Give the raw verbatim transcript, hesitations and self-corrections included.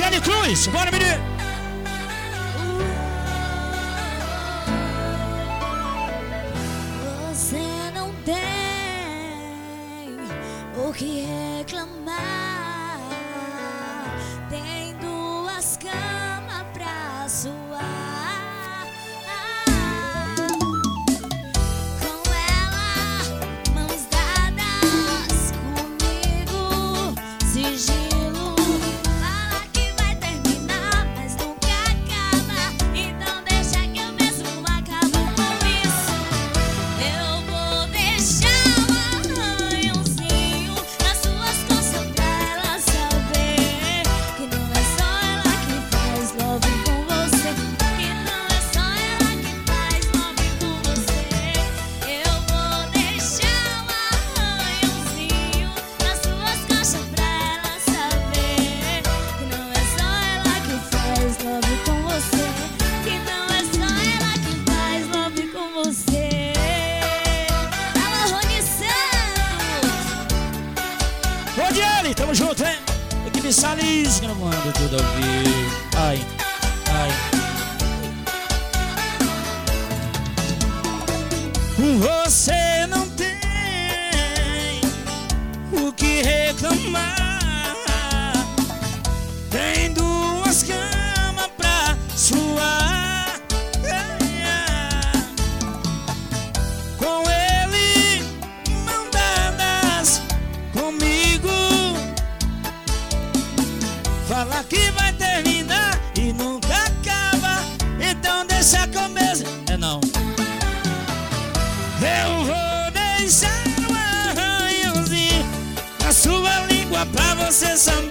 Dani Cruz, bora menino. Você não tem o que reclamar. Tem duas camas pra suar. Com ela, mãos dadas, comigo, sigilo. Fala que vai terminar, mas nunca acaba. Então deixa que eu mesmo acabo com isso. Eu vou deixar um arranhãozinho nas suas costas pra ela saber que não é só ela que faz love com você. Que não é só ela que faz love com você. Eu vou deixar um arranhãozinho nas suas costas pra ela saber que não é só ela que faz love com você. Que não é só ela que faz love com você. Alô, Rony Santos. Ô Diane, tamo junto, hein? Equipe Salis, gravando tudo ao vivo. Ai, ai. Você não tem o que reclamar. Tem duas camas pra suar. Com ele, mão dadas, comigo. Fala que vai terminar e nunca acaba. Então deixa começar. É não. Eu vou deixar um arranhãozinho na sua língua pra você saber